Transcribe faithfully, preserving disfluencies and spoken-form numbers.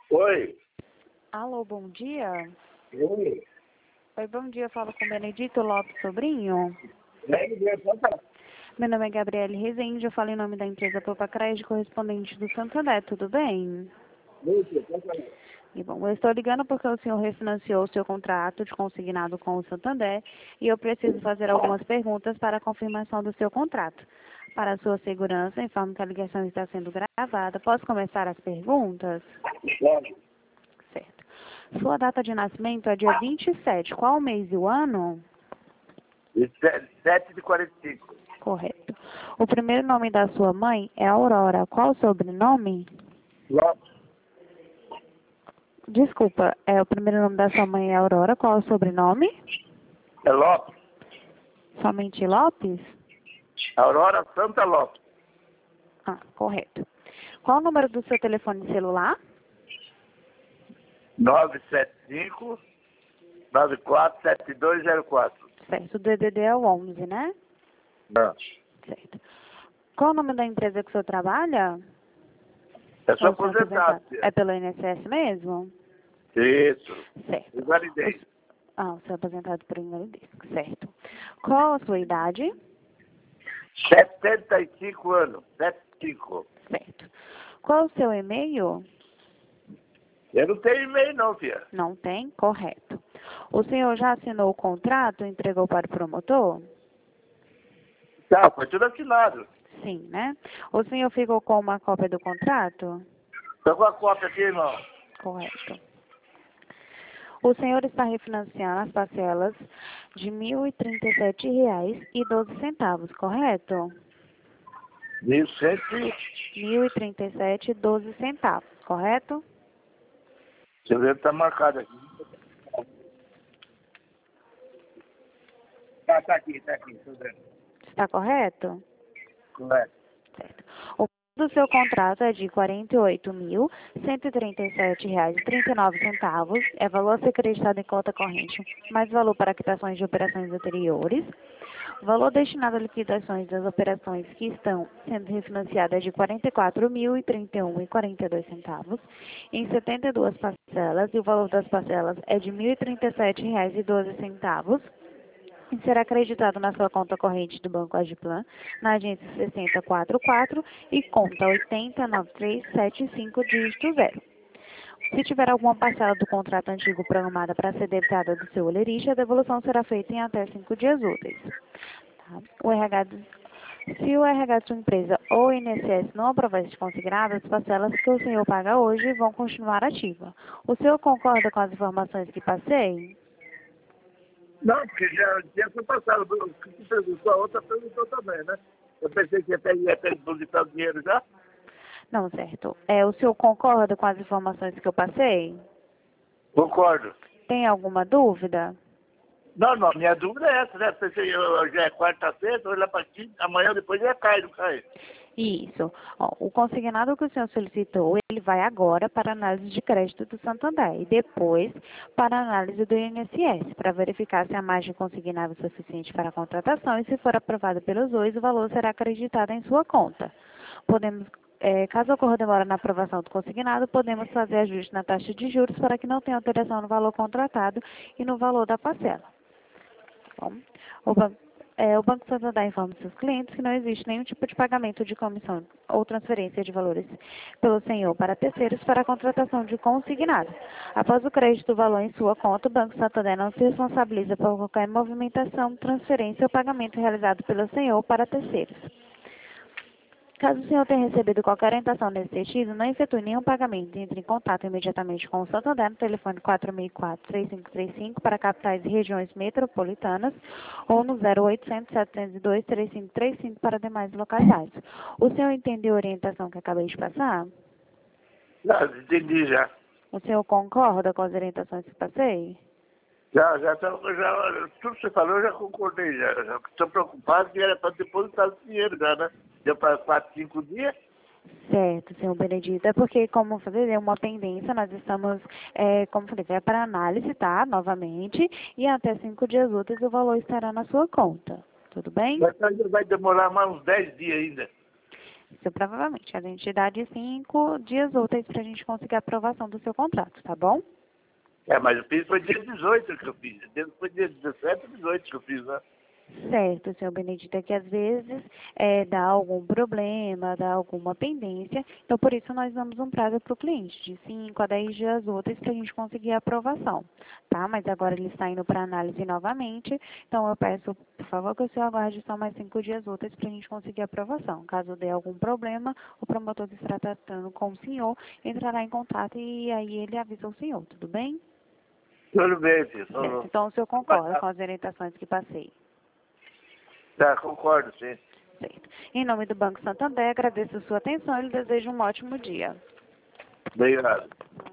Oi. Alô, bom dia. Oi. Oi, bom dia. Eu falo com Benedito Lopes Sobrinho. Bem, bem, pode falar. Meu nome é Gabriele Rezende. Eu falo em nome da empresa Popacred, de correspondente do Santander. Tudo bem? Muito, pode falar. E bom, eu estou ligando porque o senhor refinanciou o seu contrato de consignado com o Santander e eu preciso fazer algumas perguntas para a confirmação do seu contrato. Para a sua segurança, informo que a ligação está sendo gravada. Posso começar as perguntas? Pode. Certo. Sua data de nascimento é dia vinte e sete. Qual o mês e o ano? E se- sete de quarenta e cinco. Correto. O primeiro nome da sua mãe é Aurora. Qual o sobrenome? Lopes. Desculpa, é o primeiro nome da sua mãe é Aurora. Qual o sobrenome? É Lopes. Somente Lopes? Aurora Santa Lopes. Ah, correto. Qual o número do seu telefone celular? nove sete cinco, nove quatro sete dois zero quatro. Certo. O D D D é o onze, né? Não. Certo. Qual o nome da empresa que o senhor trabalha? É só Ou o senhor é aposentado. É pelo I N S S mesmo? Isso. Certo. Invalidez. Ah, o senhor é aposentado por invalidez. Certo. Qual a sua idade? setenta e cinco anos. setenta e cinco. Certo. Qual o seu e-mail? Eu não tenho e-mail não, filha. Não tem? Correto. O senhor já assinou o contrato e entregou para o promotor? Tá, foi tudo assinado. Sim, né? O senhor ficou com uma cópia do contrato? Tô com a cópia aqui, irmão. Correto. O senhor está refinanciando as parcelas de mil e trinta e sete reais e doze centavos, correto? mil e cem. Mil e trinta e sete e doze centavos, correto? Deixa eu ver se tá marcado aqui. Tá, tá aqui, tá aqui. Tô vendo. Está correto? Correto. Certo. O valor do seu contrato é de quarenta e oito mil, cento e trinta e sete reais e trinta e nove centavos. É valor a ser acreditado em conta corrente, mais valor para quitações de operações anteriores. O valor destinado a liquidações das operações que estão sendo refinanciadas é de quarenta e quatro mil e trinta e um reais e quarenta e dois centavos em setenta e duas parcelas, e o valor das parcelas é de mil e trinta e sete reais e doze centavos. E será acreditado na sua conta corrente do Banco Agiplan, na agência sessenta quarenta e quatro e conta oitenta nove três sete cinco dígito zero. Se tiver alguma parcela do contrato antigo programada para ser debitada do seu olerite, a devolução será feita em até cinco dias úteis. Tá? O R H do- Se o R H de sua empresa ou o I N S S não aprovar este consignado, as parcelas que o senhor paga hoje vão continuar ativas. O senhor concorda com as informações que passei? Não, porque já já foi passado. O que tu perguntou, a outra perguntou também, né? Eu pensei que ia ter, ia ter depositar o dinheiro já. Não, certo. É, o senhor concorda com as informações que eu passei? Concordo. Tem alguma dúvida? Não, não, minha dúvida é essa, né? Pensei, eu, eu já é quarta-feira, tô lá para quinta, amanhã depois já cai, não cai. Isso. Ó, o consignado que o senhor solicitou, ele vai agora para análise de crédito do Santander e depois para análise do I N S S, para verificar se a margem consignável é suficiente para a contratação e se for aprovado pelos dois, o valor será acreditado em sua conta. Podemos, eh, caso ocorra demora na aprovação do consignado, podemos fazer ajuste na taxa de juros para que não tenha alteração no valor contratado e no valor da parcela. Bom, o, ban é, o Banco Santander informa seus clientes que não existe nenhum tipo de pagamento de comissão ou transferência de valores pelo senhor para terceiros para a contratação de consignado. Após o crédito do valor em sua conta, o Banco Santander não se responsabiliza por qualquer movimentação, transferência ou pagamento realizado pelo senhor para terceiros. Caso o senhor tenha recebido qualquer orientação nesse sentido, não efetue nenhum pagamento e entre em contato imediatamente com o Santander no telefone quatro mil e quatro, três cinco três cinco para capitais e regiões metropolitanas ou no zero oitocentos, setecentos e dois, três cinco três cinco para demais localidades. O senhor entendeu a orientação que acabei de passar? Não, entendi já. O senhor concorda com as orientações que passei? Já, já, tá, já, tudo que você falou eu já concordei, já. Estou preocupado que era para depositar o dinheiro já, né? Deu para quatro, cinco dias. Certo, senhor Benedito. É porque, como eu falei, é uma pendência, nós estamos, é, como eu falei, é para análise, tá? Novamente, e até cinco dias úteis o valor estará na sua conta. Tudo bem? Mas ainda vai demorar mais uns dez dias ainda. Isso, provavelmente. A gente dá de cinco dias úteis para a gente conseguir a aprovação do seu contrato, tá bom? É, mas eu fiz foi dia dezoito que eu fiz. Foi dia dezessete ou dezoito que eu fiz, né? Certo, senhor Benedito, é que às vezes é, dá algum problema, dá alguma pendência, então por isso nós damos um prazo para o cliente, de cinco a dez dias úteis para a gente conseguir a aprovação, tá? Mas agora ele está indo para análise novamente, então eu peço, por favor, que o senhor aguarde só mais cinco dias úteis para a gente conseguir a aprovação. Caso dê algum problema, o promotor que está tratando com o senhor entrará em contato e aí ele avisa o senhor, tudo bem? Tudo bem, filho. Certo, então o senhor concorda com as orientações que passei? Tá, concordo, sim. Certo. Em nome do Banco Santander, agradeço a sua atenção e lhe desejo um ótimo dia. Obrigado.